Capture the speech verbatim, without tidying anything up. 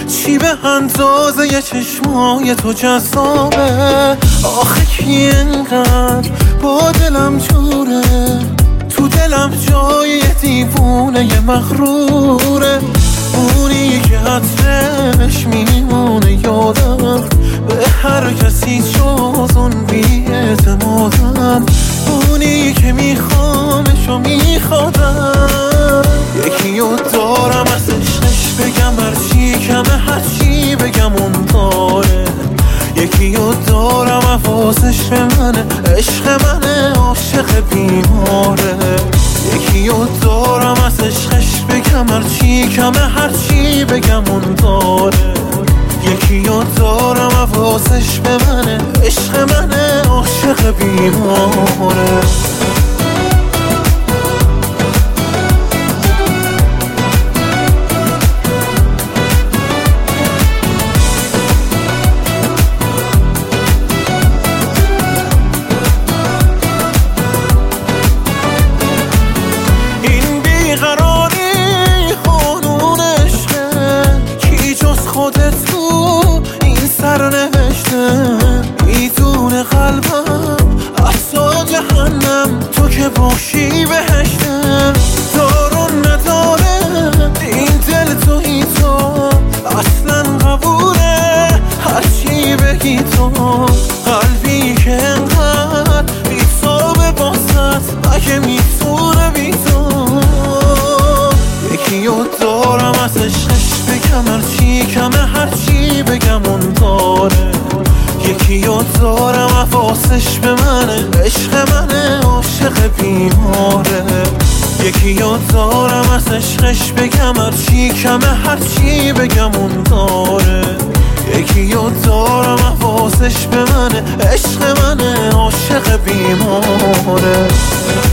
چی به اندازه یه چشمای تو جذابه؟ آخه کی انقدر با دلم جوره؟ تو دلم جای یه دیوونه یه مغروره، اونی که عطرش میمونه یادم، به هر کسی جز اون بی اعتمادم، اونی که میخوامش و میخوادم. یکی رو دارم از عشقش بگم هرچی کمه، هرچی بگم اون داره. یکی رو دارم حواسش به منه، عشق منه، عاشق بیماره. یکی رو دارم از عشقش بگم هرچی کمه، هرچی بگم اون داره. یکی رو دارم حواسش به منه، عشق منه، عاشق بیماره. میدونه قلبم اصلا جهنم، تو که باشی بهشتم. دارون نداره این دل توی تو، اصلا قبوله هرچی بگی تو. قلبی که انقدر بی‌تابه باست، اگه میتونه بی تو. یکی رو دارم از عشقش بگم هرچی کمه، هرچی بگم اون داره. یکی رو دارم حواسش به منه، عشق منه، عاشق بیماره. یکی رو دارم از عشقش بگم هرچی کمه، هرچی بگم اون داره. یکی رو دارم حواسش به منه، عشق منه، عاشق بیماره.